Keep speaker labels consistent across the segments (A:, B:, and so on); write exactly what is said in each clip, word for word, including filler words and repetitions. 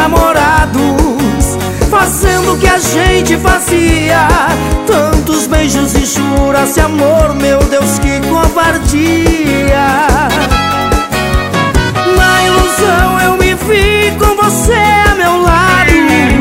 A: namorados, fazendo o que a gente fazia. Tantos beijos e juras de amor, meu Deus, que covardia. Na ilusão eu me vi com você a meu lado,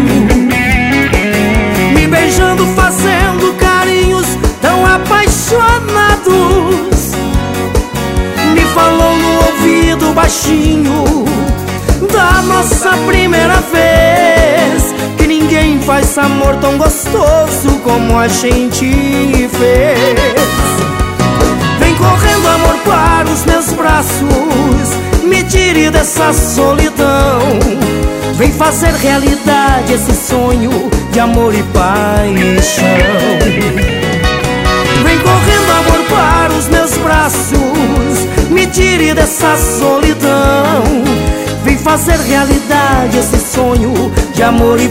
A: me beijando, fazendo carinhos tão apaixonados. Me falou no ouvido baixinho da nossa primeira vez, que ninguém faz amor tão gostoso como a gente fez. Vem correndo, amor, para os meus braços, me tire dessa solidão. Vem fazer realidade esse sonho de amor e paixão. Vem correndo, amor, para os meus braços, me tire dessa solidão. Vem fazer realidade esse sonho de amor e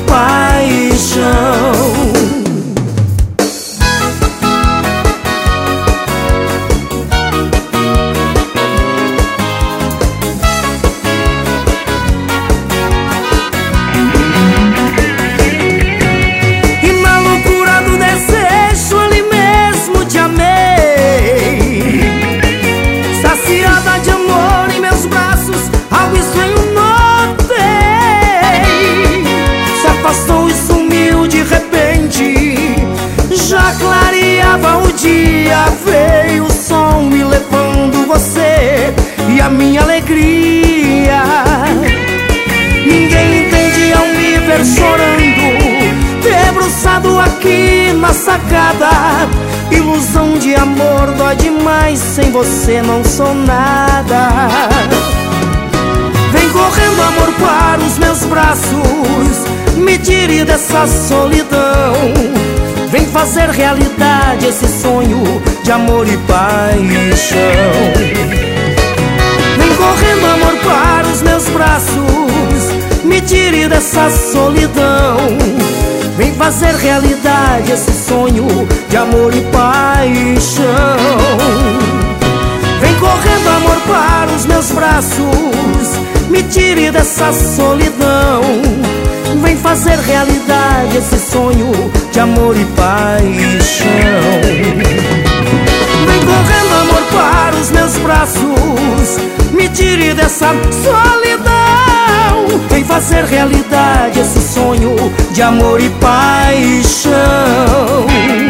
A: paixão. O dia veio o sol me levando você e a minha alegria. Ninguém entende ao me ver chorando, debruçado aqui na sacada. Ilusão de amor dói demais, sem você não sou nada. Vem correndo, amor, para os meus braços, me tire dessa solidão. Vem fazer realidade esse sonho de amor e paixão. Vem correndo, amor, para os meus braços, me tire dessa solidão. Vem fazer realidade esse sonho de amor e paixão. Vem correndo, amor, para os meus braços, me tire dessa solidão. Vem fazer realidade esse sonho de amor e paixão. Vem correndo, amor, para os meus braços, me tire dessa solidão. Vem fazer realidade esse sonho de amor e paixão.